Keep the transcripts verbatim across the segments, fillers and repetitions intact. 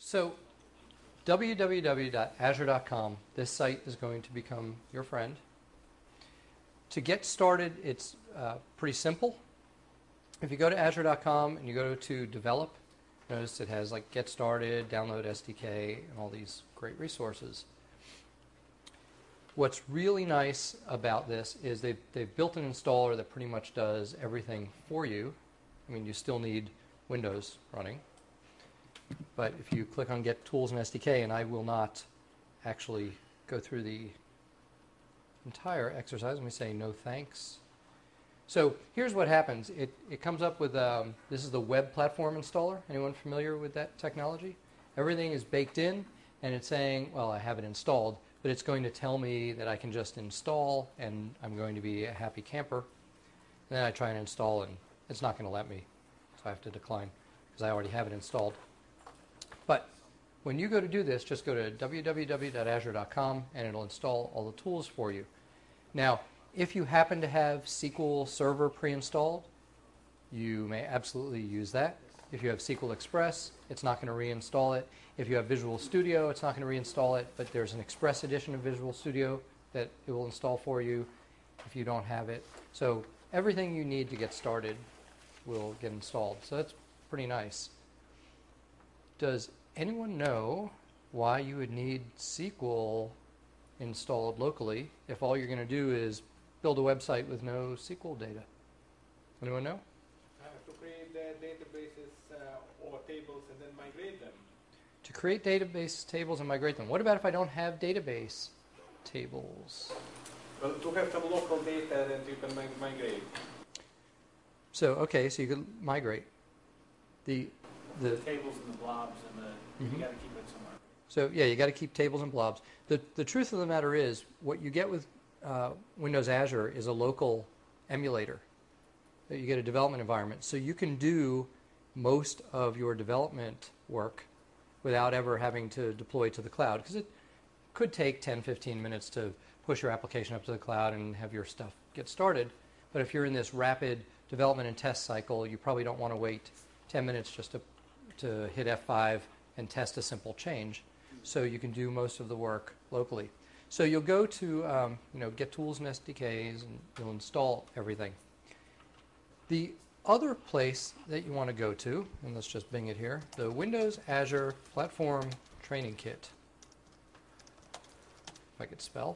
So w w w dot azure dot com, this site is going to become your friend. To get started, it's uh, pretty simple. If you go to azure dot com and you go to develop, notice it has like get started, download S D K, and all these great resources. What's really nice about this is they've, they've built an installer that pretty much does everything for you. I mean, you still need Windows running. But if you click on Get Tools and S D K, and I will not actually go through the entire exercise, let me say no thanks. So here's what happens. It, it comes up with, um, this is the web platform installer. Anyone familiar with that technology? Everything is baked in, and it's saying, well, I have it installed, but it's going to tell me that I can just install, and I'm going to be a happy camper. And then I try and install, and it's not going to let me, so I have to decline, because I already have it installed. But when you go to do this, just go to w w w dot azure dot com, and it'll install all the tools for you. Now, if you happen to have S Q L Server pre-installed, you may absolutely use that. If you have S Q L Express, it's not going to reinstall it. If you have Visual Studio, it's not going to reinstall it, but there's an Express edition of Visual Studio that it will install for you if you don't have it. So everything you need to get started will get installed. So that's pretty nice. Does anyone know why you would need S Q L installed locally if all you're going to do is build a website with no S Q L data? Anyone know? Uh, to create uh, databases uh, or tables and then migrate them. To create database tables and migrate them. What about if I don't have database tables? Well, to have some local data that you can mi- migrate. So, okay, so you could migrate. The, the tables and the blobs, and the, Mhm. you got to keep it somewhere. So yeah, you got to keep tables and blobs. The, the truth of the matter is, what you get with uh, Windows Azure is a local emulator. You get a development environment. So you can do most of your development work without ever having to deploy to the cloud, because it could take ten, fifteen minutes to push your application up to the cloud and have your stuff get started. But if you're in this rapid development and test cycle, you probably don't want to wait ten minutes just to, to hit F five and test a simple change. So you can do most of the work locally. So you'll go to um, you know, Get Tools and S D Ks, and you'll install everything. The other place that you want to go to, and let's just bing it here, the Windows Azure Platform Training Kit. If I could spell.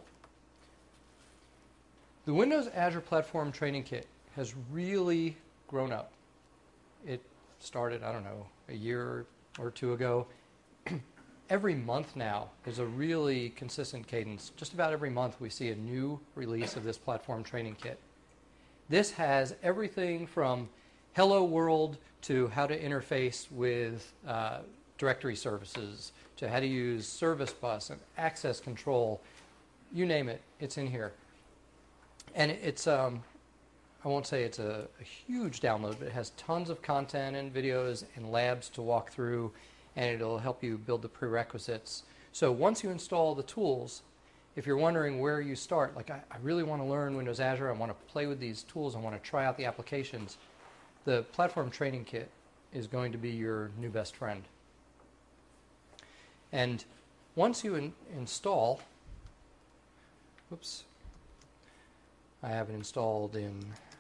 The Windows Azure Platform Training Kit has really grown up. It started, I don't know, a year or two ago. Every month now, there's a really consistent cadence. Just about every month we see a new release of this platform training kit. This has everything from Hello World to how to interface with uh, directory services, to how to use Service Bus and access control. You name it, it's in here. And it's, um, I won't say it's a, a huge download, but it has tons of content and videos and labs to walk through, and it'll help you build the prerequisites. So once you install the tools, if you're wondering where you start, like I, I really want to learn Windows Azure, I want to play with these tools, I want to try out the applications, the Platform Training Kit is going to be your new best friend. And once you in, install, whoops, I have it installed in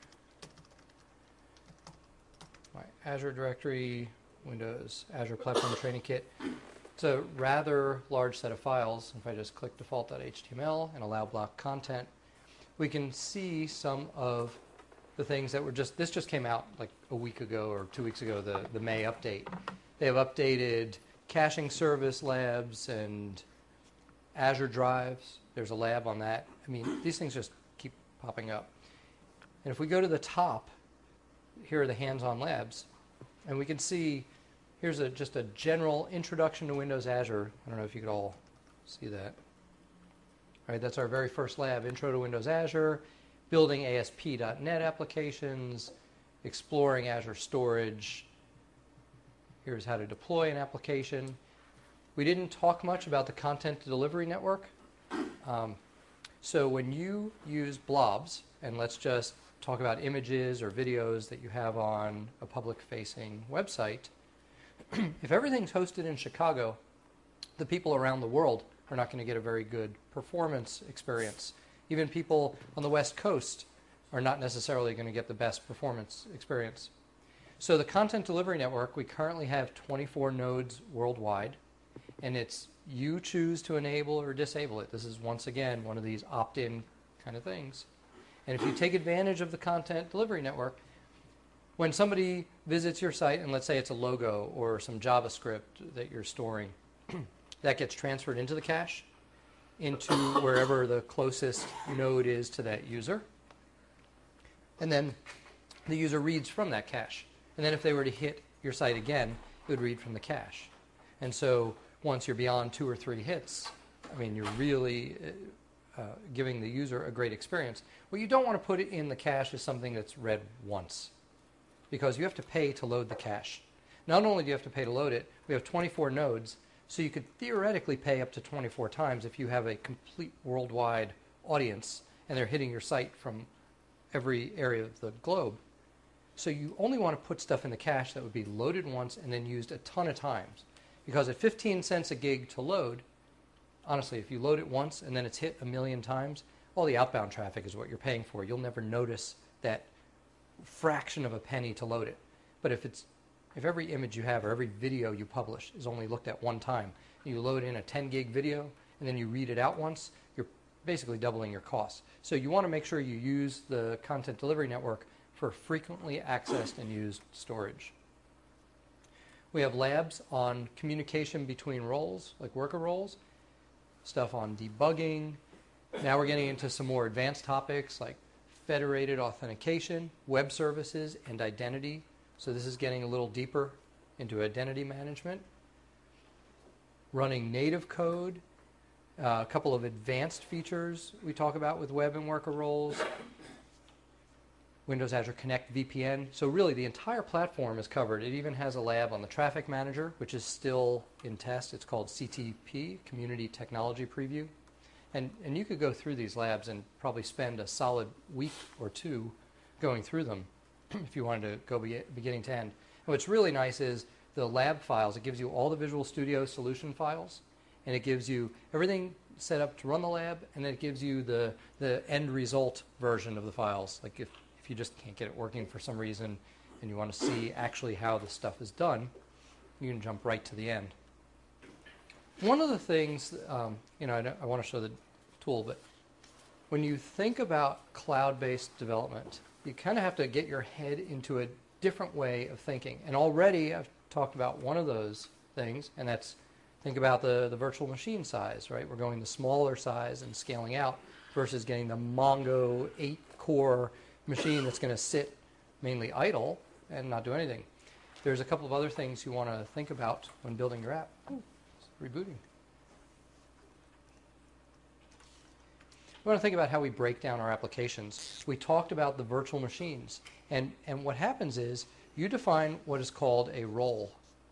my Azure directory, Windows Azure Platform Training Kit. It's a rather large set of files. If I just click default dot H T M L and allow block content, we can see some of the things that were just, this just came out like a week ago or two weeks ago, the, the May update. They have updated caching service labs and Azure drives. There's a lab on that. I mean, these things just keep popping up. And if we go to the top, here are the hands-on labs, and we can see here's a, just a general introduction to Windows Azure. I don't know if you could all see that. All right, that's our very first lab, Intro to Windows Azure, building A S P dot net applications, exploring Azure storage. Here's how to deploy an application. We didn't talk much about the content delivery network. Um, so when you use blobs, and let's just talk about images or videos that you have on a public-facing website, if everything's hosted in Chicago, the people around the world are not going to get a very good performance experience. Even people on the West Coast are not necessarily going to get the best performance experience. So the Content Delivery Network, we currently have twenty-four nodes worldwide, and it's you choose to enable or disable it. This is, once again, one of these opt-in kind of things. And if you take advantage of the Content Delivery Network, when somebody visits your site, and let's say it's a logo or some JavaScript that you're storing, that gets transferred into the cache, into wherever the closest node is to that user. And then the user reads from that cache. And then if they were to hit your site again, it would read from the cache. And so once you're beyond two or three hits, I mean, you're really uh, giving the user a great experience. What you don't want to put in the cache is something that's read once, because you have to pay to load the cache. Not only do you have to pay to load it, we have twenty-four nodes, so you could theoretically pay up to twenty-four times if you have a complete worldwide audience and they're hitting your site from every area of the globe. So you only want to put stuff in the cache that would be loaded once and then used a ton of times. Because at fifteen cents a gig to load, honestly, if you load it once and then it's hit a million times, all the outbound traffic is what you're paying for. You'll never notice that fraction of a penny to load it. But if it's if every image you have or every video you publish is only looked at one time, and you load in a ten gig video and then you read it out once, you're basically doubling your costs. So you want to make sure you use the Content Delivery Network for frequently accessed and used storage. We have labs on communication between roles, like worker roles, stuff on debugging. Now we're getting into some more advanced topics like federated authentication, web services, and identity. So this is getting a little deeper into identity management. Running native code, uh, a couple of advanced features we talk about with web and worker roles. Windows Azure Connect V P N. So really the entire platform is covered. It even has a lab on the Traffic Manager, which is still in test. It's called C T P, Community Technology Preview. And, and you could go through these labs and probably spend a solid week or two going through them if you wanted to go be, beginning to end. And what's really nice is the lab files. It gives you all the Visual Studio solution files, and it gives you everything set up to run the lab, and then it gives you the, the end result version of the files. Like if If you just can't get it working for some reason and you want to see actually how the stuff is done, you can jump right to the end. One of the things, um, you know, I, I want to show the tool, but when you think about cloud-based development, you kind of have to get your head into a different way of thinking. And already I've talked about one of those things, and that's think about the, the virtual machine size, right? We're going to smaller size and scaling out versus getting the Mongo eight core machine that's going to sit mainly idle and not do anything. There's a couple of other things you want to think about when building your app. Ooh, it's rebooting. We want to think about how we break down our applications. We talked about the virtual machines, and, and what happens is you define what is called a role.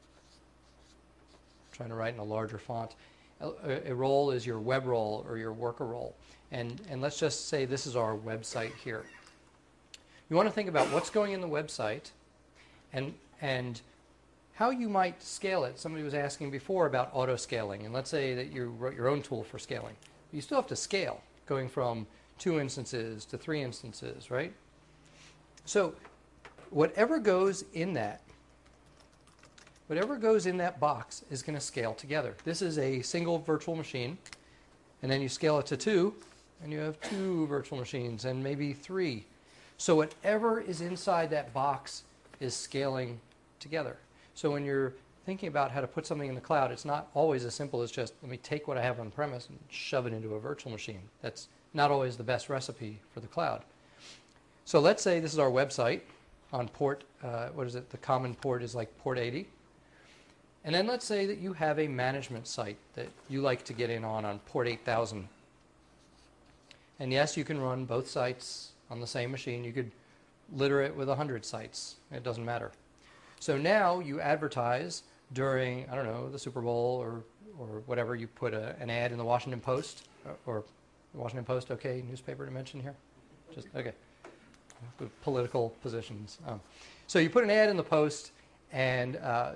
I'm trying to write in a larger font. A, a role is your web role or your worker role, and, and let's just say this is our website here. You want to think about what's going in the website and, and how you might scale it. Somebody was asking before about auto-scaling, and let's say that you wrote your own tool for scaling. You still have to scale, going from two instances to three instances, right? So whatever goes in that, whatever goes in that box is going to scale together. This is a single virtual machine, and then you scale it to two, and you have two virtual machines, and maybe three. So whatever is inside that box is scaling together. So when you're thinking about how to put something in the cloud, it's not always as simple as just, let me take what I have on premise and shove it into a virtual machine. That's not always the best recipe for the cloud. So let's say this is our website on port, uh, what is it, the common port is like port eighty. And then let's say that you have a management site that you like to get in on on port eight thousand. And yes, you can run both sites on the same machine. You could litter it with one hundred sites. It doesn't matter. So now you advertise during, I don't know, the Super Bowl or, or whatever. You put a, an ad in the Washington Post, or the Washington Post, okay, newspaper to mention here? Just, okay. Political positions. Um, so you put an ad in the Post, and uh,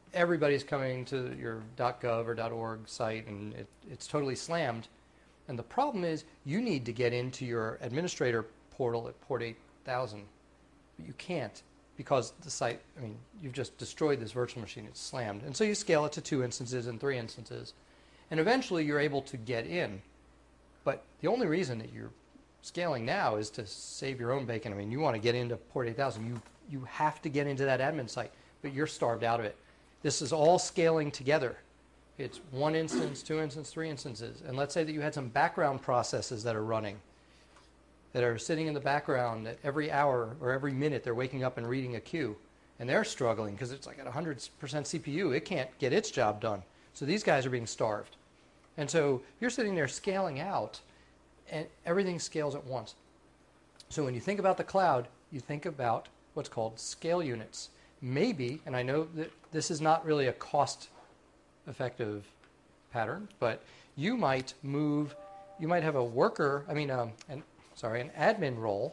everybody's coming to your .gov or .org site, and it, it's totally slammed. And the problem is you need to get into your administrator portal at port eight thousand, but you can't because the site, I mean, you've just destroyed this virtual machine. It's slammed. And so you scale it to two instances and three instances. And eventually you're able to get in. But the only reason that you're scaling now is to save your own bacon. I mean, you want to get into port eight thousand. You, you have to get into that admin site, but you're starved out of it. This is all scaling together. It's one instance, two instances, three instances. And let's say that you had some background processes that are running, that are sitting in the background at every hour or every minute they're waking up and reading a queue. And they're struggling because it's like at one hundred percent C P U. It can't get its job done. So these guys are being starved. And so you're sitting there scaling out, and everything scales at once. So when you think about the cloud, you think about what's called scale units. Maybe, and I know that this is not really a cost-effective pattern, but you might move, you might have a worker, I mean, um, an, sorry, an admin role.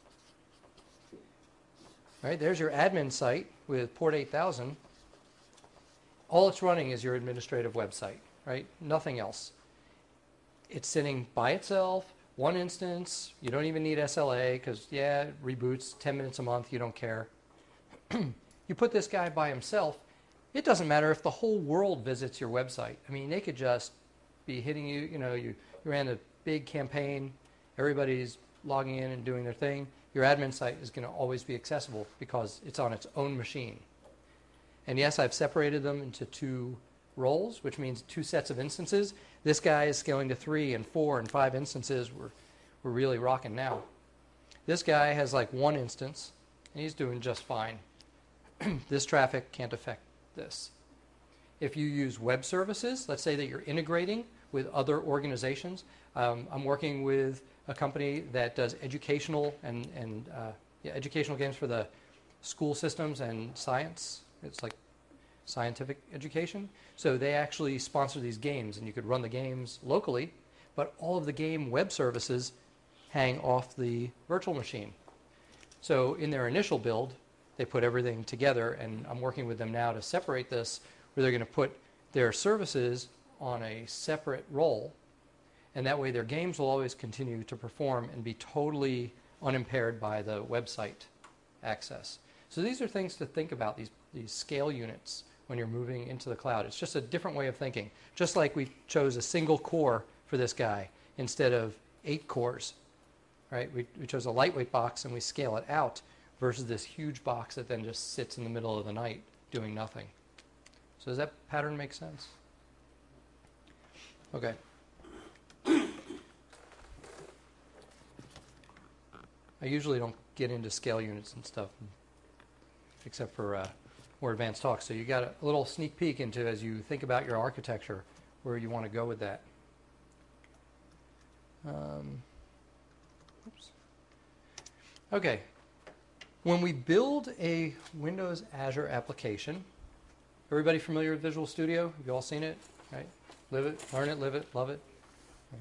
Right, there's your admin site with port eight thousand. All it's running is your administrative website, right? Nothing else. It's sitting by itself, one instance. You don't even need S L A because, yeah, it reboots ten minutes a month. You don't care. You put this guy by himself, it doesn't matter if the whole world visits your website. I mean, they could just be hitting you. You know, you, you ran a big campaign. Everybody's logging in and doing their thing. Your admin site is going to always be accessible because it's on its own machine. And yes, I've separated them into two roles, which means two sets of instances. This guy is scaling to three and four and five instances. We're, we're really rocking now. This guy has like one instance, and he's doing just fine. This traffic can't affect this. If you use web services, let's say that you're integrating with other organizations. Um, I'm working with a company that does educational and, and uh, yeah, educational games for the school systems and science. It's like scientific education. So they actually sponsor these games, and you could run the games locally, but all of the game web services hang off the virtual machine. So in their initial build, they put everything together, and I'm working with them now to separate this, where they're going to put their services on a separate role, and that way their games will always continue to perform and be totally unimpaired by the website access. So these are things to think about, these, these scale units when you're moving into the cloud. It's just a different way of thinking. Just like we chose a single core for this guy instead of eight cores, right? We, we chose a lightweight box and we scale it out versus this huge box that then just sits in the middle of the night doing nothing. So does that pattern make sense? Okay. I usually don't get into scale units and stuff, except for uh, more advanced talks. So you got a little sneak peek into, as you think about your architecture, where you want to go with that. Um, oops. Okay. When we build a Windows Azure application, everybody familiar with Visual Studio? Have you all seen it? Right? Live it, learn it, live it, love it. Okay.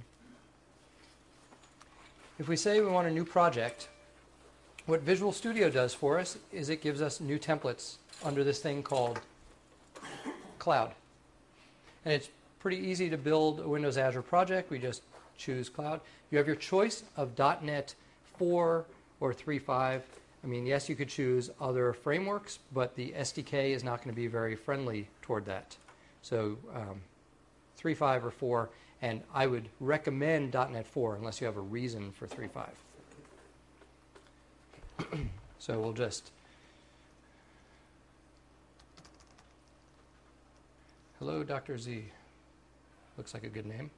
If we say we want a new project, what Visual Studio does for us is it gives us new templates under this thing called Cloud. And it's pretty easy to build a Windows Azure project. We just choose Cloud. You have your choice of dot net four or three point five. I mean, yes, you could choose other frameworks, but the S D K is not going to be very friendly toward that. So um, three point five or four, and I would recommend dot net four unless you have a reason for three point five. So we'll just... Hello, Doctor Z. Looks like a good name.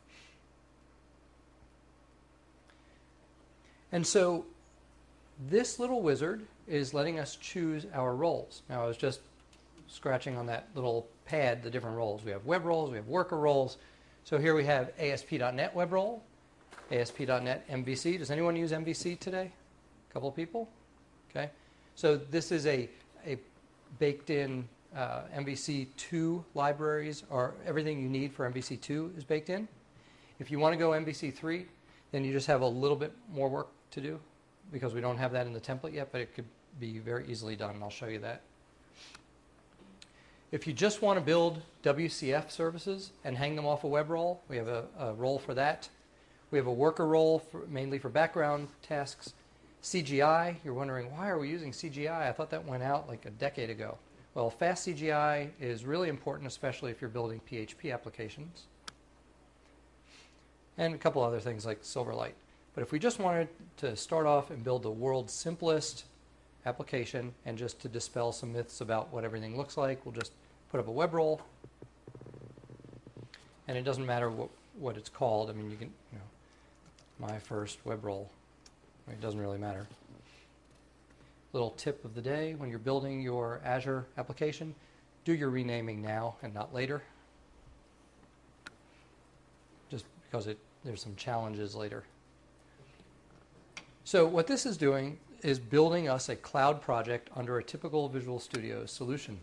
And so this little wizard is letting us choose our roles. Now, I was just scratching on that little pad the different roles. We have web roles, we have worker roles. So here we have A S P dot net web role, A S P dot net M V C. Does anyone use M V C today? A couple of people? Okay. So this is a, a baked-in uh, M V C two libraries, or everything you need for M V C two is baked in. If you want to go M V C three, then you just have a little bit more work to do, because we don't have that in the template yet, but it could be very easily done, and I'll show you that. If you just want to build W C F services and hang them off a web role, we have a, a role for that. We have a worker role for, mainly for background tasks. C G I, you're wondering, why are we using C G I? I thought that went out like a decade ago. Well, fast C G I is really important, especially if you're building P H P applications. And a couple other things like Silverlight. But if we just wanted to start off and build the world's simplest application and just to dispel some myths about what everything looks like, we'll just put up a web role. And it doesn't matter what, what it's called. I mean, you can, you know, my first web role. It doesn't really matter. Little tip of the day, when you're building your Azure application, do your renaming now and not later. Just because it, there's some challenges later. So what this is doing is building us a cloud project under a typical Visual Studio solution.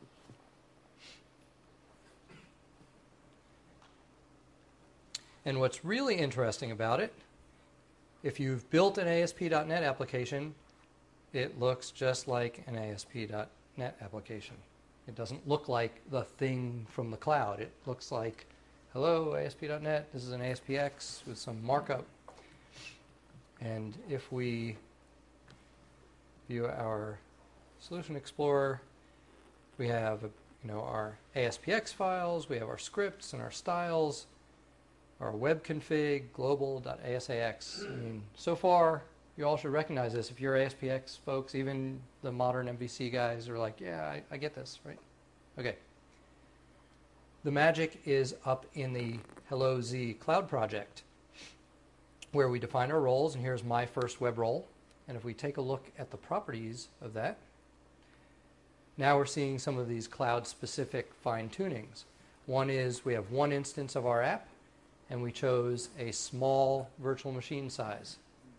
And what's really interesting about it, if you've built an A S P dot net application, it looks just like an A S P dot net application. It doesn't look like the thing from the cloud. It looks like, hello, A S P dot net, this is an A S P X with some markup. And if we view our Solution Explorer, we have you know, our A S P X files, we have our scripts and our styles, our web config, global.asax. I mean, so far, you all should recognize this. If you're A S P X folks, even the modern M V C guys are like, yeah, I, I get this, right? Okay. The magic is up in the Hello Z Cloud project, where we define our roles, and here's my first web role. And if we take a look at the properties of that, now we're seeing some of these cloud-specific fine-tunings. One is we have one instance of our app, and we chose a small virtual machine size.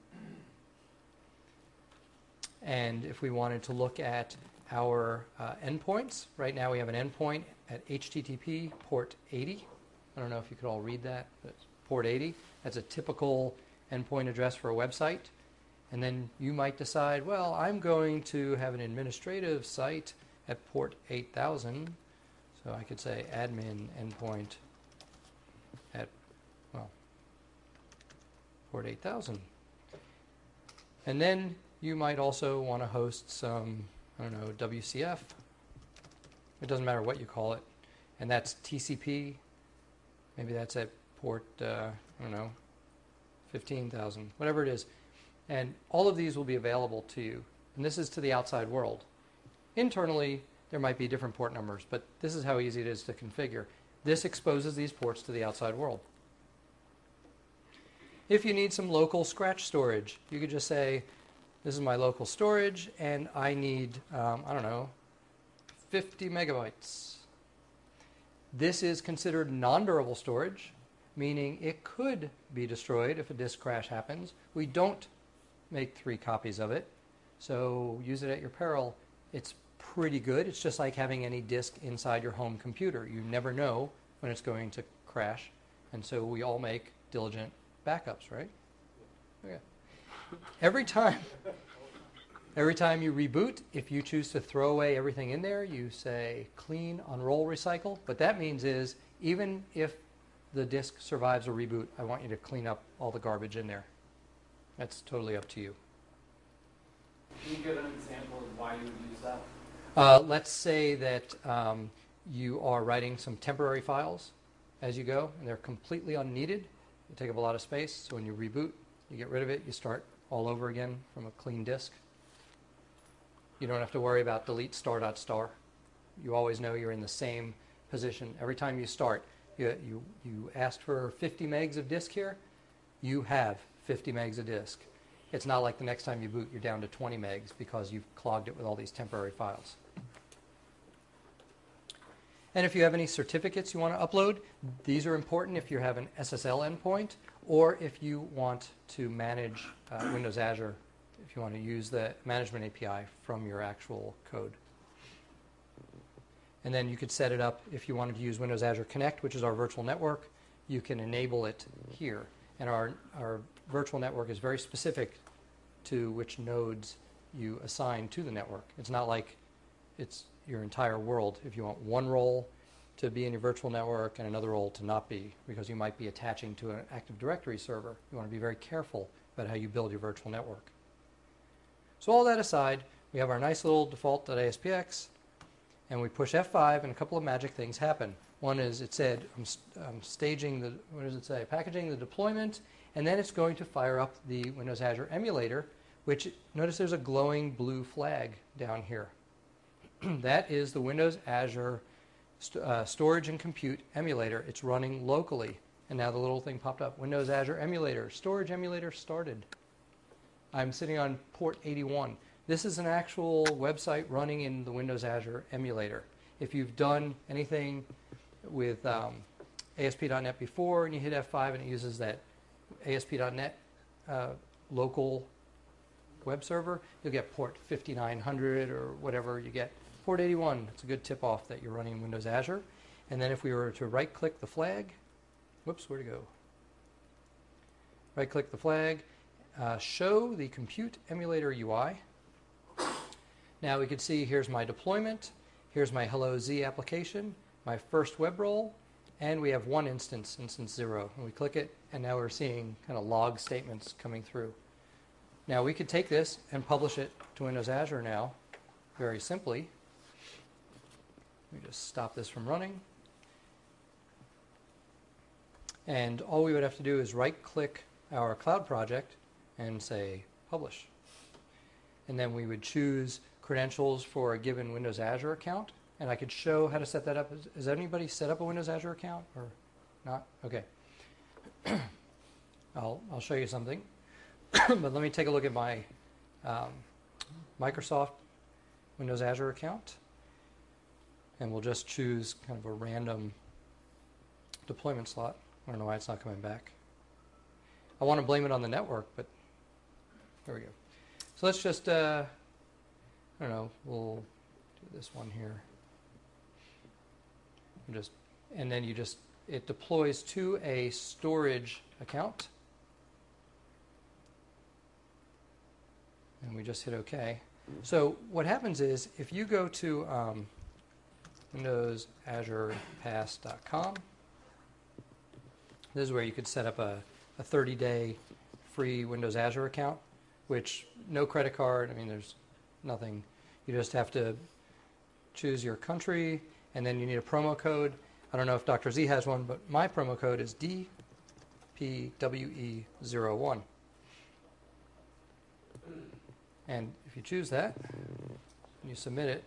And if we wanted to look at our uh, endpoints, right now we have an endpoint at H T T P port eighty. I don't know if you could all read that, but port eighty. That's a typical endpoint address for a website. And then you might decide, well, I'm going to have an administrative site at port eight thousand. So I could say admin endpoint at, well, port eight thousand. And then you might also want to host some, I don't know, W C F. It doesn't matter what you call it. And that's T C P. Maybe that's at port, uh, I don't know, fifteen thousand, whatever it is. And all of these will be available to you. And this is to the outside world. Internally, there might be different port numbers, but this is how easy it is to configure. This exposes these ports to the outside world. If you need some local scratch storage, you could just say, this is my local storage, and I need, um, I don't know, fifty megabytes. This is considered non-durable storage, meaning it could be destroyed if a disk crash happens. We don't make three copies of it, so use it at your peril. It's pretty good. It's just like having any disk inside your home computer. You never know when it's going to crash, and so we all make diligent backups, right? Okay. Every time, every time you reboot, if you choose to throw away everything in there, you say clean, unroll, recycle. What that means is even if the disk survives a reboot, I want you to clean up all the garbage in there. That's totally up to you. Can you give an example of why you would use that? Uh, let's say that um, you are writing some temporary files as you go, and they're completely unneeded. They take up a lot of space, so when you reboot, you get rid of it, you start all over again from a clean disk. You don't have to worry about delete star dot star. You always know you're in the same position. Every time you start, you, you, you asked for fifty megs of disk here, you have fifty megs of disk. It's not like the next time you boot, you're down to twenty megs because you've clogged it with all these temporary files. And if you have any certificates you want to upload, these are important if you have an S S L endpoint or if you want to manage uh, Windows Azure, if you want to use the management A P I from your actual code. And then you could set it up if you wanted to use Windows Azure Connect, which is our virtual network. You can enable it here. And our, our virtual network is very specific to which nodes you assign to the network. It's not like it's your entire world. If you want one role to be in your virtual network and another role to not be, because you might be attaching to an Active Directory server. You want to be very careful about how you build your virtual network. So all that aside, we have our nice little default.aspx, and we push F five, and a couple of magic things happen. One is it said, I'm, I'm staging the, what does it say? Packaging the deployment, and then it's going to fire up the Windows Azure emulator, which, notice there's a glowing blue flag down here. That is the Windows Azure st uh, Storage and Compute emulator. It's running locally. And now the little thing popped up. Windows Azure emulator, storage emulator started. I'm sitting on port eighty-one. This is an actual website running in the Windows Azure emulator. If you've done anything with um, A S P dot net before and you hit F five and it uses that A S P dot net uh, local web server, you'll get port fifty-nine hundred or whatever you get. Port eighty-one, it's a good tip-off that you're running Windows Azure. And then if we were to right-click the flag, whoops, where'd it go? Right-click the flag, uh, show the Compute Emulator U I. Now we can see here's my deployment, here's my Hello Z application, my first web role, and we have one instance, instance zero. And we click it, and now we're seeing kind of log statements coming through. Now we could take this and publish it to Windows Azure now, very simply. Let me just stop this from running. And all we would have to do is right-click our cloud project and say publish. And then we would choose credentials for a given Windows Azure account. And I could show how to set that up. Has anybody set up a Windows Azure account or not? Okay. I'll, I'll show you something. But let me take a look at my um, Microsoft Windows Azure account. And we'll just choose kind of a random deployment slot. I don't know why it's not coming back. I want to blame it on the network, but there we go. So let's just, uh, I don't know, we'll do this one here. And just, and then you just, it deploys to a storage account. And we just hit OK. So what happens is, if you go to um, Windows Azure Pass dot com, this is where you could set up a thirty day free Windows Azure account, which no credit card, I mean, there's nothing. You just have to choose your country, and then you need a promo code. I don't know if Doctor Z has one, but my promo code is D P W E zero one. And if you choose that, and you submit it,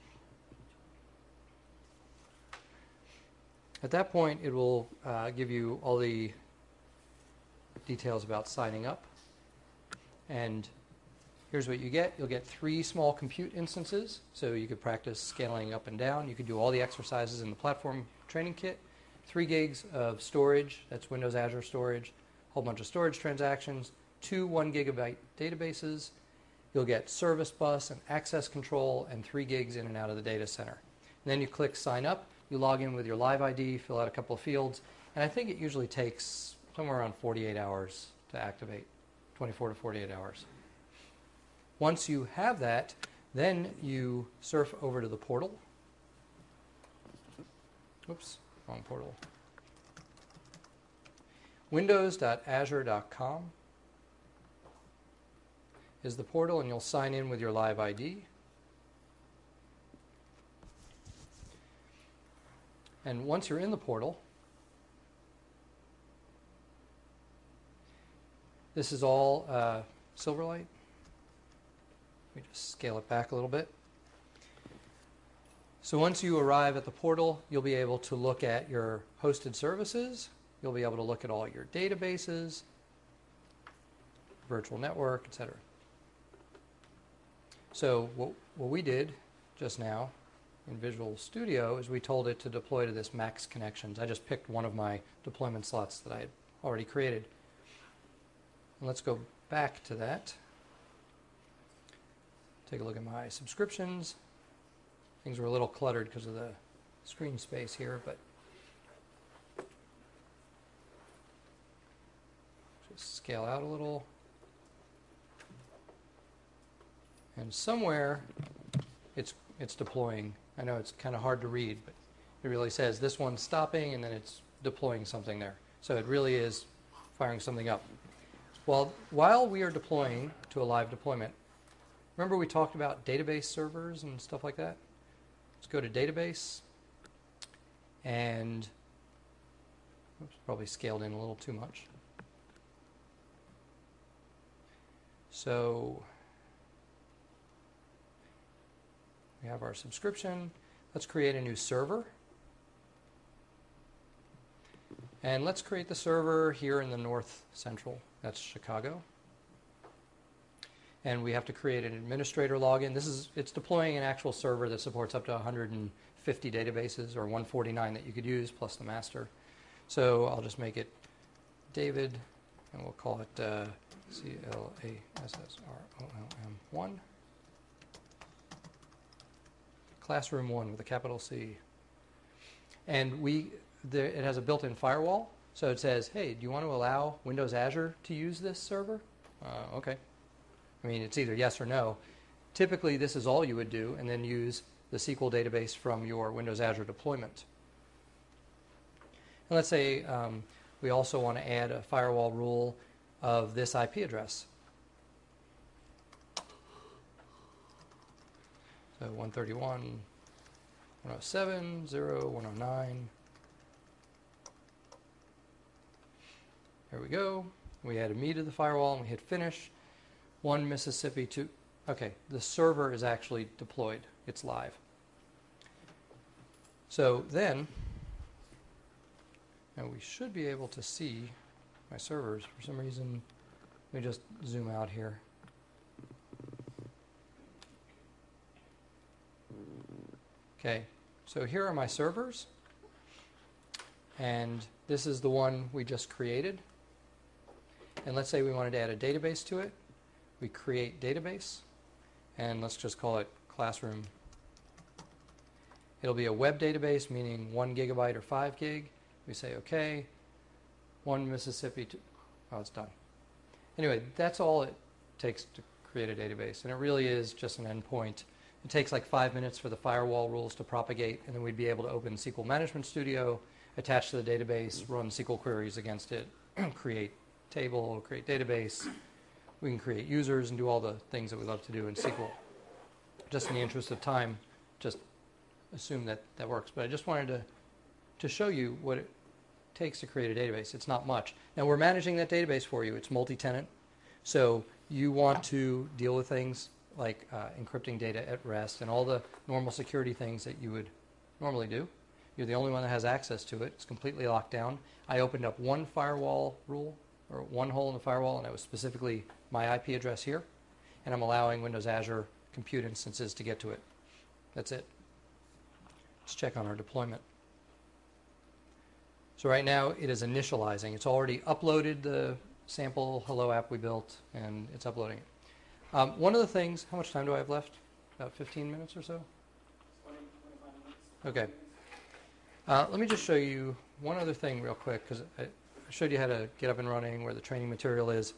at that point it will uh, give you all the details about signing up. And here's what you get. You'll get three small compute instances, so you could practice scaling up and down. You could do all the exercises in the platform training kit. Three gigs of storage, that's Windows Azure storage, a whole bunch of storage transactions, two one gigabyte databases. You'll get service bus and access control, and three gigs in and out of the data center. And then you click sign up. You log in with your live I D, fill out a couple of fields, and I think it usually takes somewhere around forty-eight hours to activate, twenty-four to forty-eight hours. Once you have that, then you surf over to the portal. Oops, wrong portal. Windows dot azure dot com is the portal, and you'll sign in with your live I D. And once you're in the portal, this is all uh, Silverlight. Let me just scale it back a little bit. So once you arrive at the portal, you'll be able to look at your hosted services. You'll be able to look at all your databases, virtual network, et cetera. So what, what we did just now in Visual Studio is we told it to deploy to this max connections. I just picked one of my deployment slots that I had already created. And let's go back to that. Take a look at my subscriptions. Things were a little cluttered because of the screen space here, but just scale out a little. And somewhere it's it's deploying I know it's kind of hard to read, but it really says this one's stopping and then it's deploying something there. So it really is firing something up. Well, while we are deploying to a live deployment, remember we talked about database servers and stuff like that? Let's go to database, and oops, probably scaled in a little too much. So we have our subscription. Let's create a new server. And let's create the server here in the North Central. That's Chicago. And we have to create an administrator login. This is, it's deploying an actual server that supports up to one hundred fifty databases, or one forty-nine that you could use, plus the master. So I'll just make it David, and we'll call it uh, C L A S S R O L M one. Classroom one with a capital C. And we, there, it has a built-in firewall. So it says, hey, do you want to allow Windows Azure to use this server? Uh, okay. I mean, it's either yes or no. Typically, this is all you would do, and then use the S Q L database from your Windows Azure deployment. And let's say um, we also want to add a firewall rule of this I P address. So one thirty-one dot one oh seven dot zero dot one oh nine. There we go. We add a me to the firewall, and we hit finish. One Mississippi two. Okay, the server is actually deployed. It's live. So then, now we should be able to see my servers. For some reason, let me just zoom out here. Okay, so here are my servers, and this is the one we just created. And let's say we wanted to add a database to it. We create database, and let's just call it classroom. It'll be a web database, meaning one gigabyte or five gig. We say OK. One Mississippi. Two. Oh, it's done. Anyway, that's all it takes to create a database, and it really is just an endpoint. It takes like five minutes for the firewall rules to propagate, and then we'd be able to open S Q L Management Studio, attach to the database, run S Q L queries against it, create table, create database. We can create users and do all the things that we love to do in S Q L. Just in the interest of time, just assume that that works. But I just wanted to, to show you what it takes to create a database. It's not much. Now we're managing that database for you. It's multi-tenant. So you want to deal with things like uh, encrypting data at rest and all the normal security things that you would normally do. You're the only one that has access to it. It's completely locked down. I opened up one firewall rule, or one hole in the firewall, and it was specifically my I P address here. And I'm allowing Windows Azure compute instances to get to it. That's it. Let's check on our deployment. So right now it is initializing. It's already uploaded the sample Hello app we built, and it's uploading it. Um, one of the things, how much time do I have left? About fifteen minutes or so? twenty, twenty-five minutes. Okay. Uh, let me just show you one other thing real quick, because I showed you how to get up and running, where the training material is.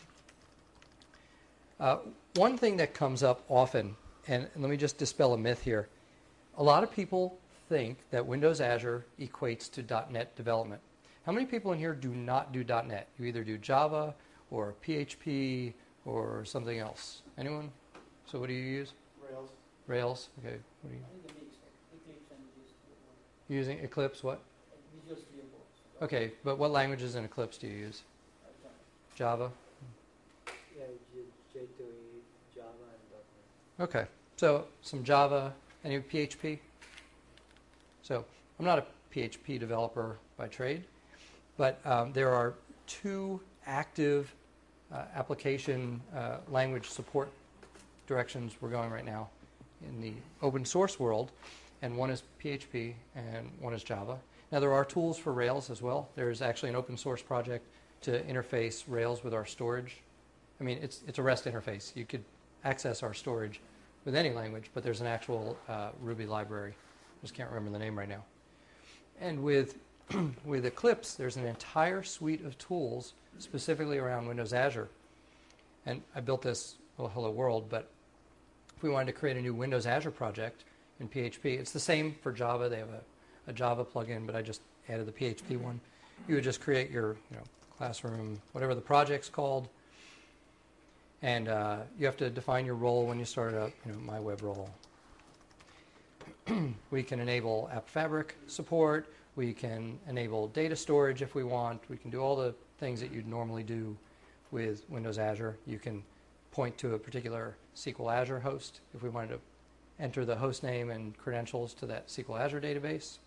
Uh, one thing that comes up often, and, and let me just dispel a myth here. A lot of people think that Windows Azure equates to dot net development. How many people in here do not do dot net? You either do Java or P H P or something else. Anyone? So what do you use? Rails. Rails? Okay. What are you I think the mix, Eclipse and Visual Studio. using? Eclipse what? Visual Studio both. Okay, but what languages in Eclipse do you use? Java? Yeah, J two E, Java, and dot net. Okay, so some Java, any P H P? So I'm not a P H P developer by trade, but um, there are two active uh, application uh, language support directions we're going right now in the open source world, and one is P H P and one is Java. Now there are tools for Rails as well. There's actually an open source project to interface Rails with our storage. I mean, it's, it's a REST interface. You could access our storage with any language, but there's an actual uh, Ruby library. I just can't remember the name right now. And with, with Eclipse, there's an entire suite of tools specifically around Windows Azure. And I built this, well, Hello World, but if we wanted to create a new Windows Azure project, in P H P. It's the same for Java. They have a, a Java plugin, but I just added the P H P one. You would just create your you know, classroom, whatever the project's called, and uh, you have to define your role when you start up, you know, my web role. We can enable App Fabric support. We can enable data storage if we want. We can do all the things that you'd normally do with Windows Azure. You can point to a particular S Q L Azure host if we wanted to enter the host name and credentials to that S Q L Azure database.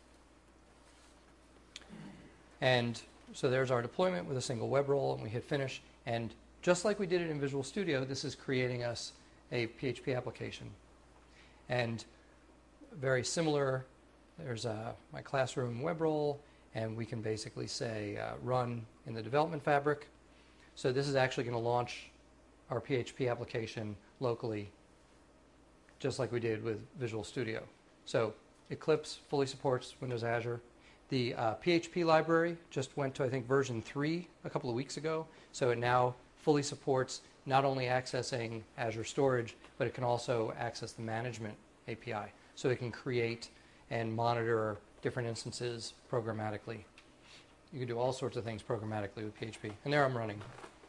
And so there's our deployment with a single web role, and we hit finish. And just like we did it in Visual Studio, this is creating us a P H P application. And very similar, there's uh, my classroom web role, and we can basically say uh, run in the development fabric. So this is actually going to launch our P H P application locally, just like we did with Visual Studio. So Eclipse fully supports Windows Azure. The uh, P H P library just went to, I think, version three a couple of weeks ago. So it now fully supports not only accessing Azure Storage, but it can also access the management A P I. So it can create and monitor different instances programmatically. You can do all sorts of things programmatically with P H P. And there I'm running.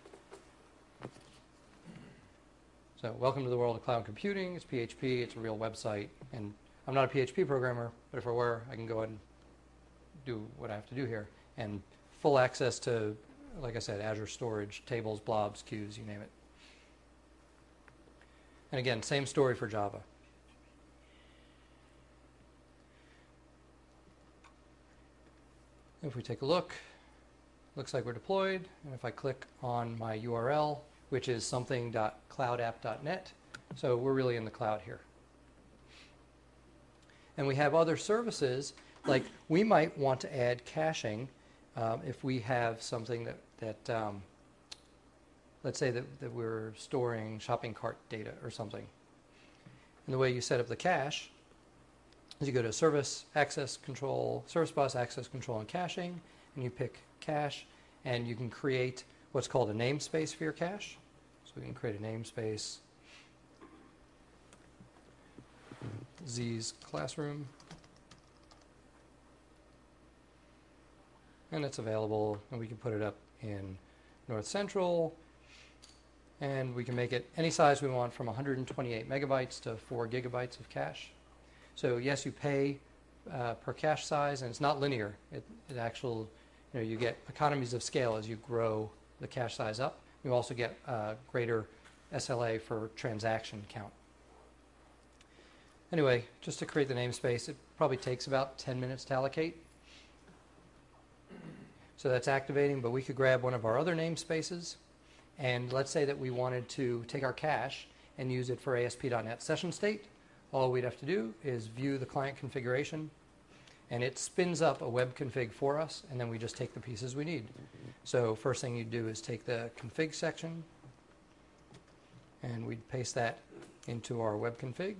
So welcome to the world of cloud computing. It's P H P. It's a real website. And I'm not a P H P programmer, but if I were, I can go ahead and do what I have to do here. And full access to, like I said, Azure Storage, tables, blobs, queues, you name it. And again, same story for Java. If we take a look, looks like we're deployed. And if I click on my U R L, which is something dot cloud app dot net, so we're really in the cloud here. And we have other services, like we might want to add caching um, if we have something that, that um, let's say that, that we're storing shopping cart data or something. And the way you set up the cache is you go to Service Access Control, Service Bus Access Control and Caching, and you pick Cache, and you can create what's called a namespace for your cache. So we can create a namespace, Z's Classroom, and it's available, and we can put it up in North Central, and we can make it any size we want, from one hundred twenty-eight megabytes to four gigabytes of cache. So yes, you pay uh, per cache size, and it's not linear. It, it actual, you know, you get economies of scale as you grow the cache size up. You also get uh, greater S L A for transaction count. Anyway, just to create the namespace, it probably takes about ten minutes to allocate. So that's activating, but we could grab one of our other namespaces, and let's say that we wanted to take our cache and use it for A S P dot net session state. All we'd have to do is view the client configuration, and it spins up a web config for us, and then we just take the pieces we need. So first thing you'd do is take the config section, and we'd paste that into our web config.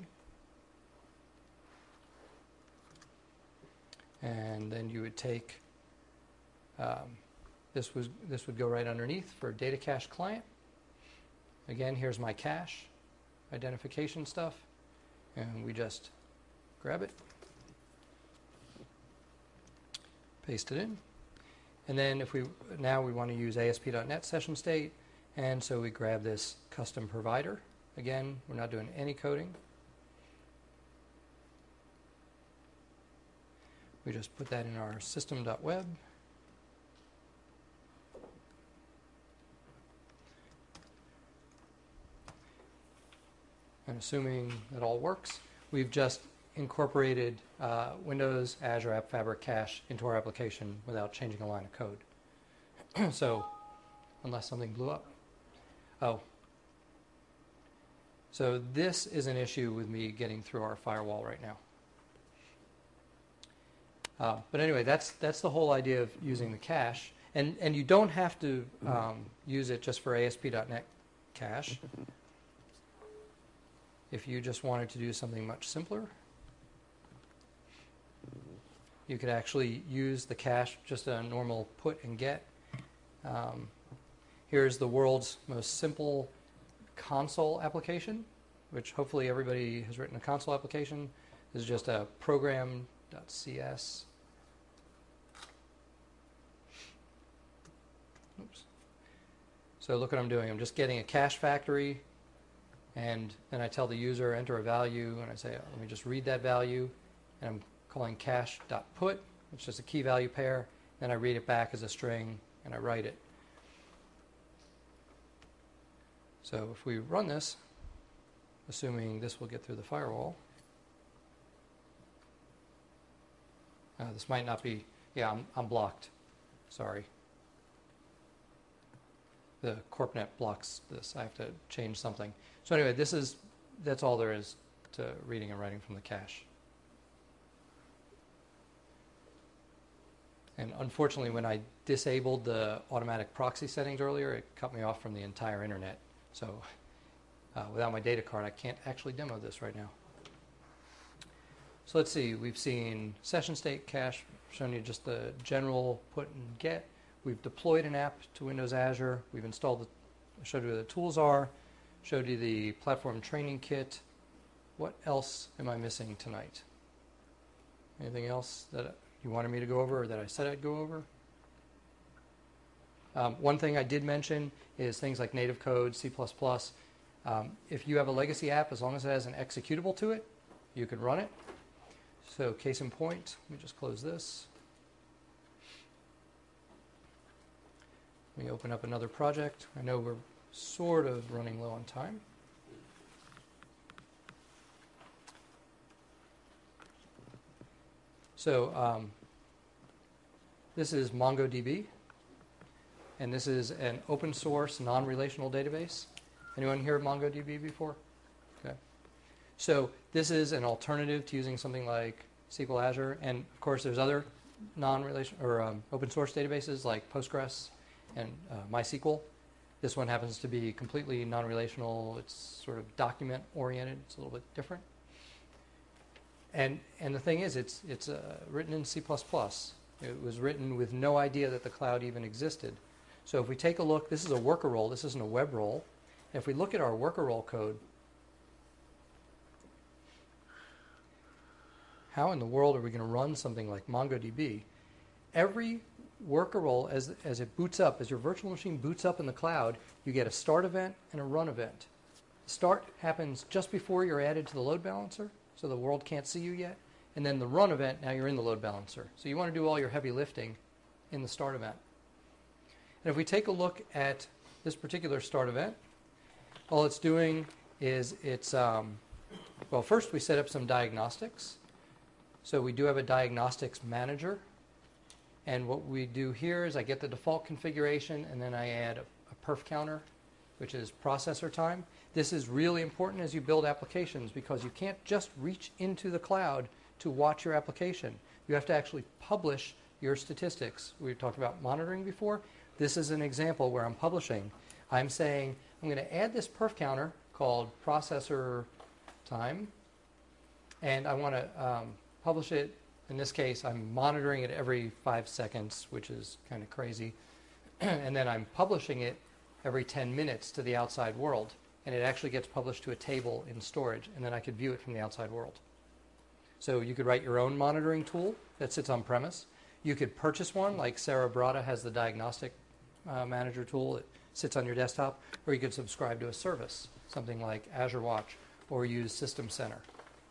And then you would take, um, this, was, this would go right underneath for data cache client. Again, here's my cache identification stuff. And we just grab it, paste it in, and then if we now we want to use A S P dot net session state, and so we grab this custom provider. Again, we're not doing any coding. We just put that in our system dot web. And assuming that all works, we've just incorporated uh, Windows Azure App Fabric Cache into our application without changing a line of code. So, unless something blew up. Oh. So this is an issue with me getting through our firewall right now. Uh, but anyway, that's that's the whole idea of using the cache. And, and you don't have to um, use it just for A S P dot net cache. If you just wanted to do something much simpler, you could actually use the cache, just a normal put and get. Um, here's the world's most simple console application, which hopefully everybody has written a console application. This is just a program.cs. Oops. So look what I'm doing. I'm just getting a cache factory, and then I tell the user enter a value, and I say, oh, let me just read that value, and I'm calling cache.put, which is a key value pair. Then I read it back as a string, and I write it. So if we run this, assuming this will get through the firewall, uh, this might not be, yeah, I'm, I'm blocked. Sorry. The CorpNet blocks this. I have to change something. So anyway, this is, that's all there is to reading and writing from the cache. And unfortunately, when I disabled the automatic proxy settings earlier, it cut me off from the entire internet. So uh, without my data card, I can't actually demo this right now. So let's see. We've seen session state cache, shown you just the general put and get. We've deployed an app to Windows Azure. We've installed, the, showed you where the tools are, showed you the platform training kit. What else am I missing tonight? Anything else that you wanted me to go over or that I said I'd go over? Um, one thing I did mention is things like native code, C plus plus. Um, if you have a legacy app, as long as it has an executable to it, you can run it. So case in point, let me just close this. Let me open up another project. I know we're sort of running low on time. So um, this is MongoDB, and this is an open source non-relational database. Anyone hear of MongoDB before? Okay. So this is an alternative to using something like S Q L Azure, and of course there's other non-relational or um, open source databases like Postgres and uh, MySQL. This one happens to be completely non-relational. It's sort of document oriented. It's a little bit different. And and the thing is, it's it's uh, written in C plus plus. It was written with no idea that the cloud even existed. So if we take a look, this is a worker role. This isn't a web role. If we look at our worker role code, how in the world are we going to run something like MongoDB? Every worker role, as as it boots up, as your virtual machine boots up in the cloud, you get a start event and a run event. The start happens just before you're added to the load balancer, so the world can't see you yet. And then the run event, now you're in the load balancer. So you want to do all your heavy lifting in the start event. And if we take a look at this particular start event, all it's doing is it's, um, well, first we set up some diagnostics. So we do have a diagnostics manager. And what we do here is I get the default configuration, and then I add a, a perf counter, which is processor time. This is really important as you build applications because you can't just reach into the cloud to watch your application. You have to actually publish your statistics. We talked about monitoring before. This is an example where I'm publishing. I'm saying I'm going to add this perf counter called processor time, and I want to um, publish it. In this case, I'm monitoring it every five seconds, which is kind of crazy. And then I'm publishing it every ten minutes to the outside world. And it actually gets published to a table in storage, and then I could view it from the outside world. So you could write your own monitoring tool that sits on premise. You could purchase one, like Sarah Brada has the diagnostic uh, manager tool that sits on your desktop, or you could subscribe to a service, something like Azure Watch, or use System Center.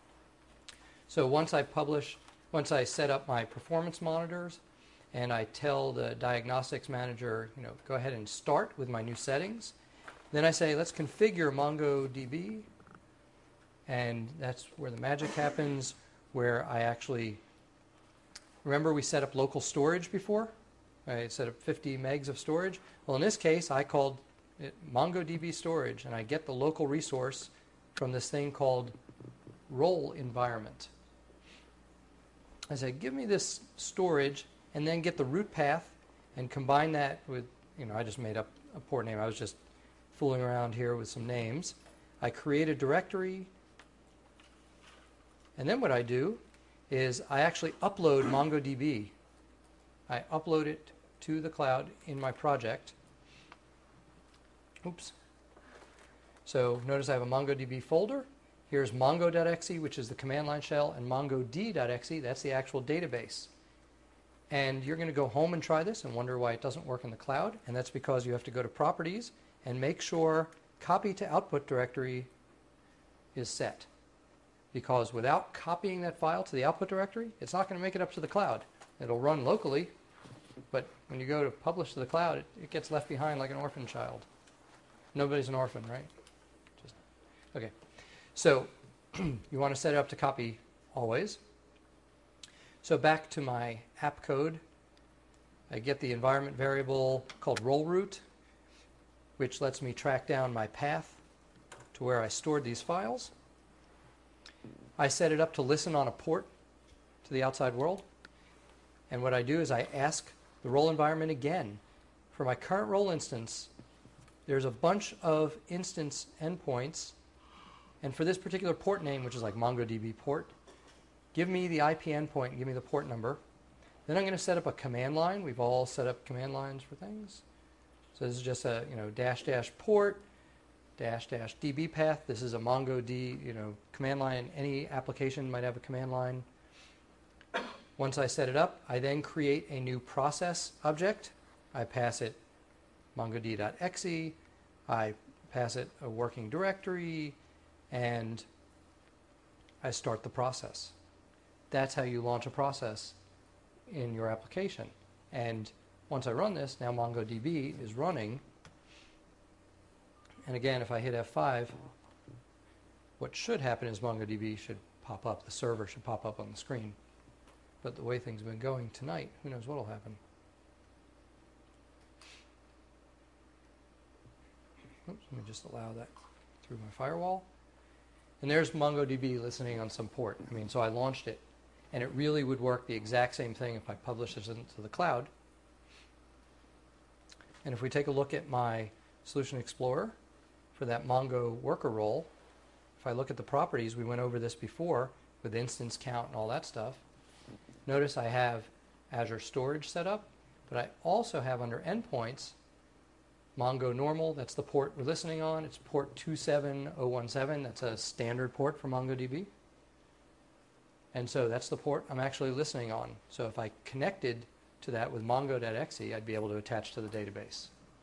So once I publish, once I set up my performance monitors, and I tell the diagnostics manager, you know, go ahead and start with my new settings, then I say, let's configure MongoDB, and that's where the magic happens, where I actually, remember we set up local storage before? I set up fifty megs of storage. Well, in this case, I called it MongoDB storage, and I get the local resource from this thing called role environment. I said, give me this storage, and then get the root path, and combine that with, you know, I just made up a port name. I was just fooling around here with some names. I create a directory, and then what I do is I actually upload MongoDB. I upload it to the cloud in my project. Oops. So notice I have a MongoDB folder, Here's mongo.exe, which is the command line shell, and mongod.exe, that's the actual database. And you're going to go home and try this and wonder why it doesn't work in the cloud, and that's because you have to go to Properties and make sure Copy to Output Directory is set. Because without copying that file to the output directory, it's not going to make it up to the cloud. It'll run locally, but when you go to publish to the cloud, it, it gets left behind like an orphan child. Nobody's an orphan, right? Just, okay. So you want to set it up to copy always. So back to my app code, I get the environment variable called roll root, which lets me track down my path to where I stored these files. I set it up to listen on a port to the outside world. And what I do is I ask the roll environment again. For my current roll instance, there's a bunch of instance endpoints. And for this particular port name, which is like MongoDB port, give me the I P endpoint and give me the port number. Then I'm going to set up a command line. We've all set up command lines for things. So this is just a you know dash dash port, dash dash D B path. This is a MongoD you know command line. Any application might have a command line. Once I set it up, I then create a new process object. I pass it mongod.exe. I pass it a working directory, and I start the process. That's how you launch a process in your application. And once I run this, now MongoDB is running. And again, if I hit F five, what should happen is MongoDB should pop up. The server should pop up on the screen. But the way things have been going tonight, who knows what will happen. Oops, let me just allow that through my firewall. And there's MongoDB listening on some port. I mean, so I launched it. And it really would work the exact same thing if I published this into the cloud. And if we take a look at my Solution Explorer for that Mongo worker role, if I look at the properties, we went over this before with instance count and all that stuff. Notice I have Azure Storage set up, but I also have under endpoints Mongo normal, that's the port we're listening on. It's port two seven zero one seven. That's a standard port for MongoDB. And so that's the port I'm actually listening on. So if I connected to that with mongo.exe, I'd be able to attach to the database.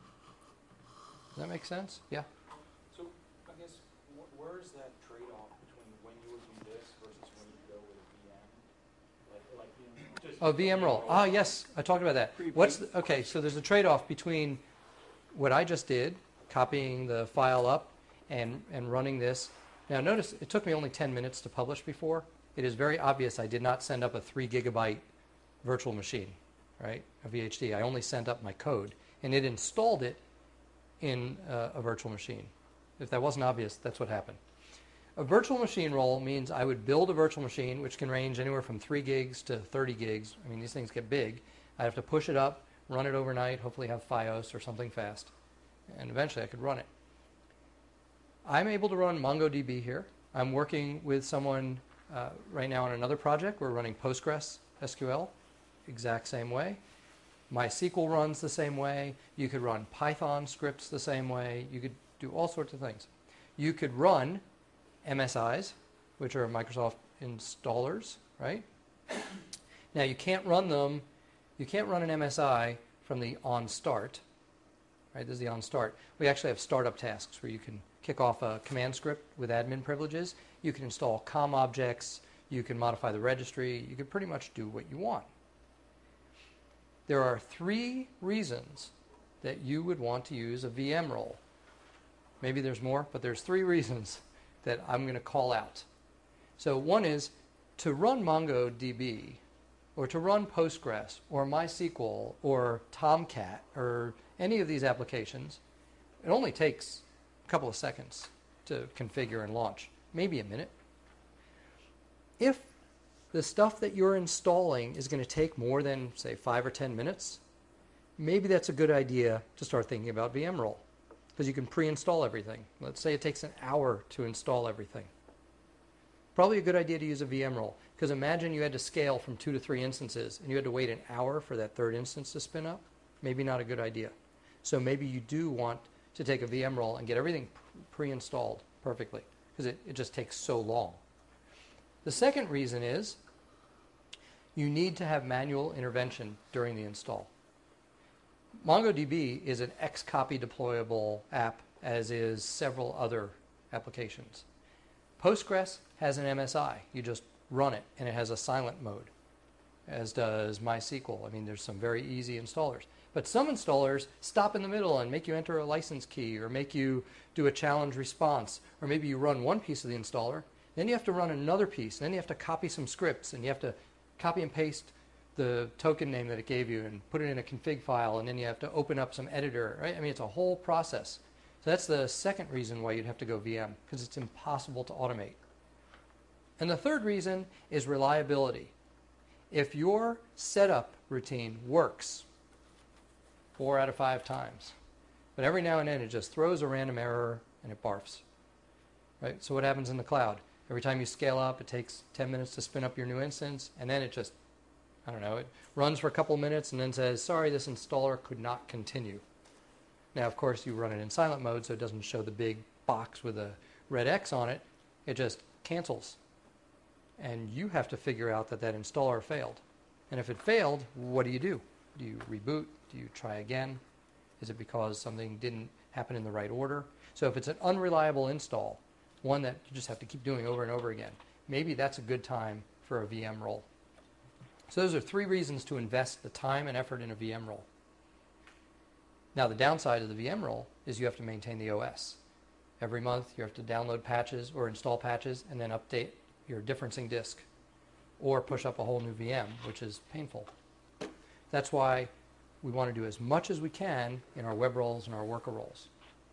Does that make sense? Yeah? So I guess wh where is that trade-off between when you would do this versus when you go with a V M? Like, like you know, just Oh, V M role. Ah, yes, I talked about that. What's the, okay, so there's a trade-off between what I just did, copying the file up and, and running this. Now notice it took me only ten minutes to publish before. It is very obvious I did not send up a three gigabyte virtual machine, right, a V H D. I only sent up my code, and it installed it in uh, a virtual machine. If that wasn't obvious, that's what happened. A virtual machine role means I would build a virtual machine, which can range anywhere from three gigs to thirty gigs. I mean, these things get big. I have to push it up, run it overnight, hopefully have FiOS or something fast, and eventually I could run it. I'm able to run MongoDB here. I'm working with someone uh, right now on another project. We're running Postgres S Q L, exact same way. MySQL runs the same way. You could run Python scripts the same way. You could do all sorts of things. You could run M S Is, which are Microsoft installers, right? Now you can't run them, you can't run an M S I from the onStart, right? This is the onStart. We actually have startup tasks where you can kick off a command script with admin privileges. You can install COM objects. You can modify the registry. You can pretty much do what you want. There are three reasons that you would want to use a V M role. Maybe there's more, but there's three reasons that I'm going to call out. So one is to run MongoDB or to run Postgres or MySQL or Tomcat or any of these applications. It only takes a couple of seconds to configure and launch, maybe a minute. If the stuff that you're installing is going to take more than, say, five or ten minutes, maybe that's a good idea to start thinking about V M role, because you can pre-install everything. Let's say it takes an hour to install everything. Probably a good idea to use a V M role, because imagine you had to scale from two to three instances and you had to wait an hour for that third instance to spin up. Maybe not a good idea. So maybe you do want to take a V M role and get everything pre-installed perfectly. because it, it just takes so long. The second reason is you need to have manual intervention during the install. MongoDB is an X-copy deployable app, as is several other applications. Postgres has an M S I. You just run it, and it has a silent mode, as does MySQL. I mean, there's some very easy installers. But some installers stop in the middle and make you enter a license key, or make you do a challenge response, or maybe you run one piece of the installer, then you have to run another piece, and then you have to copy some scripts, and you have to copy and paste the token name that it gave you and put it in a config file, and then you have to open up some editor, right? I mean, it's a whole process. So that's the second reason why you'd have to go V M, because it's impossible to automate. And the third reason is reliability. If your setup routine works four out of five times, but every now and then it just throws a random error and it barfs, right? So what happens in the cloud? Every time you scale up, it takes ten minutes to spin up your new instance, and then it just, I don't know, it runs for a couple minutes and then says, sorry, this installer could not continue. Now, of course, you run it in silent mode, so it doesn't show the big box with a red X on it. It just cancels. And you have to figure out that that installer failed. And if it failed, what do you do? Do you reboot? Do you try again? Is it because something didn't happen in the right order? So if it's an unreliable install, one that you just have to keep doing over and over again, maybe that's a good time for a V M role. So those are three reasons to invest the time and effort in a V M role. Now, the downside of the V M role is you have to maintain the O S. Every month you have to download patches or install patches and then update your differencing disk or push up a whole new V M, which is painful. That's why we want to do as much as we can in our web roles and our worker roles.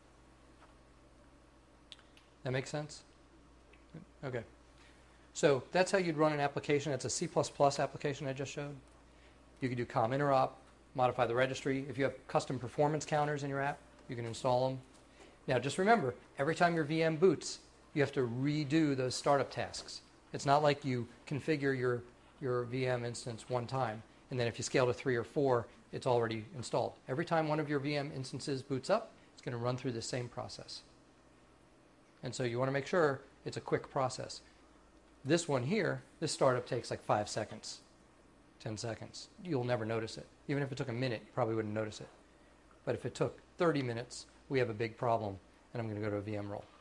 That make sense? Okay. So that's how you'd run an application. It's a C plus plus application I just showed. You can do com interop, modify the registry. If you have custom performance counters in your app, you can install them. Now just remember, every time your V M boots, you have to redo those startup tasks. It's not like you configure your, your V M instance one time, and then if you scale to three or four, it's already installed. Every time one of your V M instances boots up, it's going to run through the same process. And so you want to make sure it's a quick process. This one here, this startup takes like five seconds, ten seconds. You'll never notice it. Even if it took a minute, you probably wouldn't notice it. But if it took thirty minutes, we have a big problem, and I'm going to go to a V M role.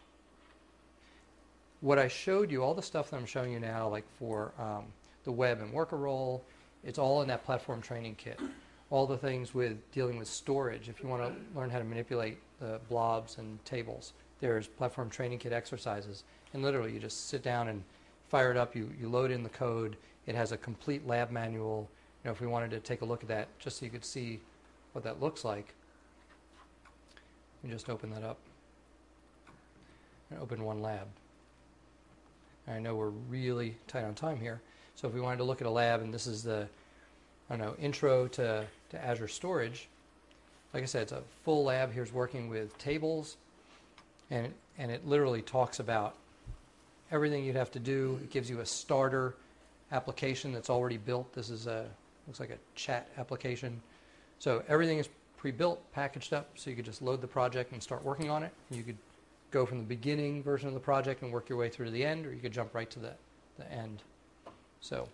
What I showed you, all the stuff that I'm showing you now, like for um, the web and worker role, it's all in that platform training kit. All the things with dealing with storage. If you want to learn how to manipulate the blobs and tables, there's platform training kit exercises. And literally, you just sit down and fire it up. You, you load in the code. It has a complete lab manual. You know, if we wanted to take a look at that, just so you could see what that looks like, you just open that up and open one lab. And I know we're really tight on time here. So if we wanted to look at a lab, and this is the, I don't know, intro to, to Azure Storage, like I said, it's a full lab. Here's working with tables, and, and it literally talks about everything you'd have to do. It gives you a starter application that's already built. This is a, looks like a chat application. So everything is pre-built, packaged up, so you could just load the project and start working on it. You could go from the beginning version of the project and work your way through to the end, or you could jump right to the, the end. So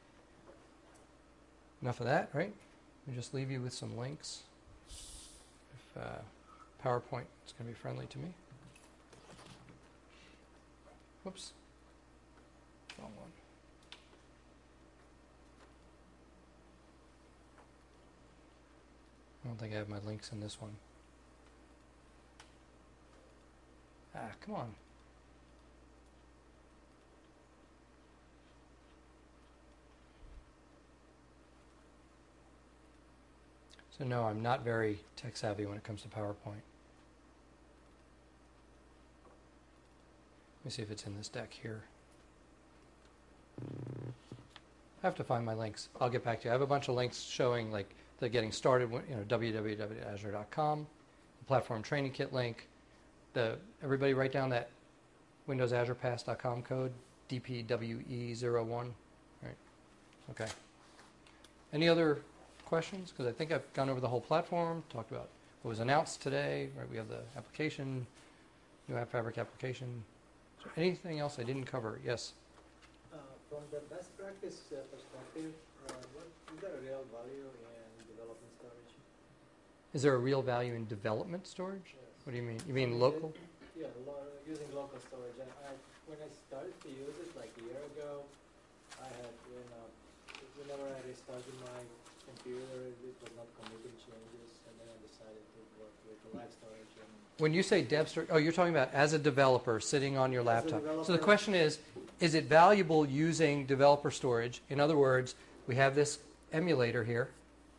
enough of that, right? Let me just leave you with some links. If uh, PowerPoint is going to be friendly to me. Whoops. Wrong one. I don't think I have my links in this one. Ah, come on. So no, I'm not very tech savvy when it comes to PowerPoint. Let me see if it's in this deck here. I have to find my links. I'll get back to you. I have a bunch of links showing like the getting started, you know, w w w dot azure dot com, the platform training kit link. The everybody write down that Windows Azure Pass dot com code, D P W E zero one. Right. Okay. Any other questions? Because I think I've gone over the whole platform, talked about what was announced today. Right. We have the application, new App Fabric application. So anything else I didn't cover? Yes. Uh, from the best practice uh, perspective, uh, what, is there a real value in development storage? Is there a real value in development storage? Yes. What do you mean? You mean local? Yeah, lo- using local storage. And I, when I started to use it like a year ago, I had, you know, whenever I restarted my computer, it was not committing changes, and then I decided to work with the live storage. And When you say dev storage, oh, you're talking about as a developer sitting on your As a laptop. So the developer. question is, is it valuable using developer storage? In other words, we have this emulator here.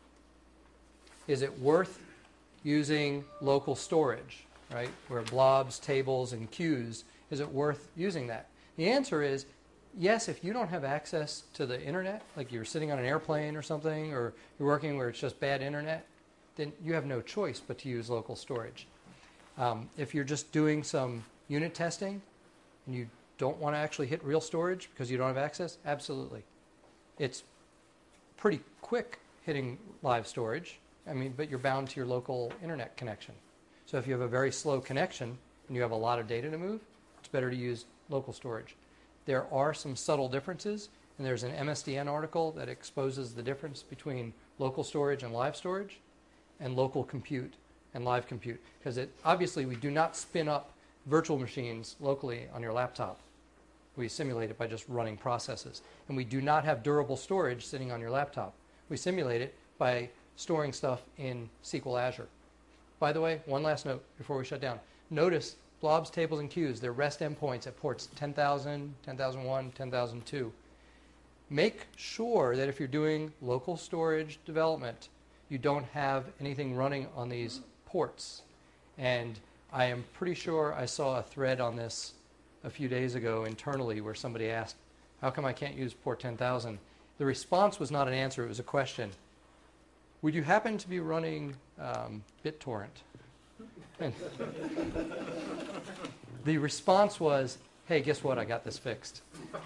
Is it worth using local storage, right? Where blobs, tables, and queues, is it worth using that? The answer is yes, if you don't have access to the internet, like you're sitting on an airplane or something, or you're working where it's just bad internet, then you have no choice but to use local storage. Um, if you're just doing some unit testing and you don't want to actually hit real storage because you don't have access, absolutely. It's pretty quick hitting live storage, I mean, but you're bound to your local internet connection. So if you have a very slow connection and you have a lot of data to move, it's better to use local storage. There are some subtle differences, and there's an M S D N article that exposes the difference between local storage and live storage, and local compute and live compute. Because it, obviously we do not spin up virtual machines locally on your laptop. We simulate it by just running processes. And we do not have durable storage sitting on your laptop. We simulate it by storing stuff in S Q L Azure. By the way, one last note before we shut down. Notice blobs, tables, and queues, they're REST endpoints at ports ten thousand, ten thousand one, ten thousand two. Make sure that if you're doing local storage development, you don't have anything running on these ports. And I am pretty sure I saw a thread on this a few days ago internally where somebody asked, how come I can't use port ten thousand? The response was not an answer, it was a question. Would you happen to be running um, BitTorrent? And the response was, hey, guess what? I got this fixed.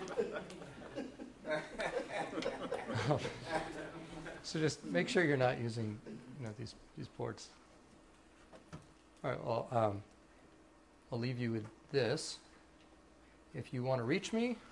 So just make sure you're not using, you know, these these ports. All right. Well, um, I'll leave you with this. If you want to reach me,